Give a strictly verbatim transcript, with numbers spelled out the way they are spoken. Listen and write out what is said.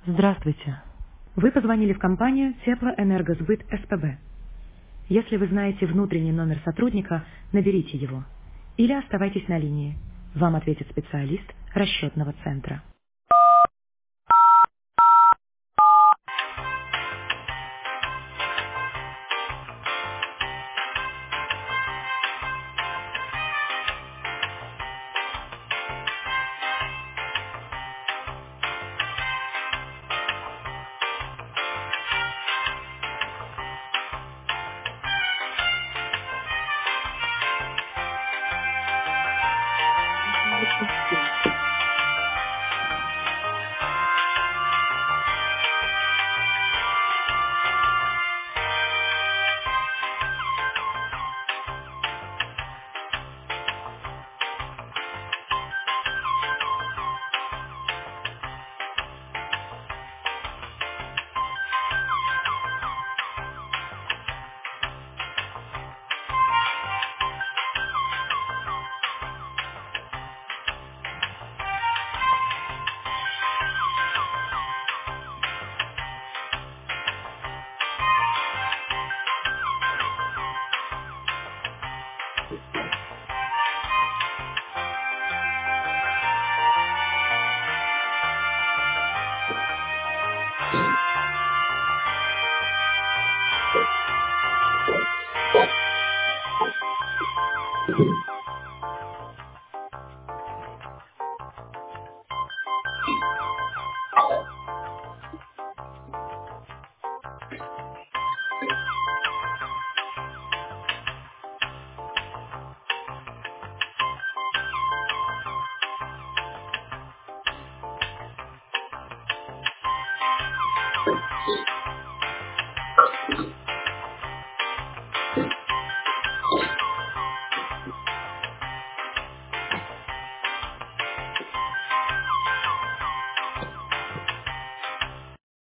Здравствуйте. Вы позвонили в компанию Теплоэнергосбыт СПБ. Если вы знаете внутренний номер сотрудника, наберите его. Или оставайтесь на линии. Вам ответит специалист расчетного центра.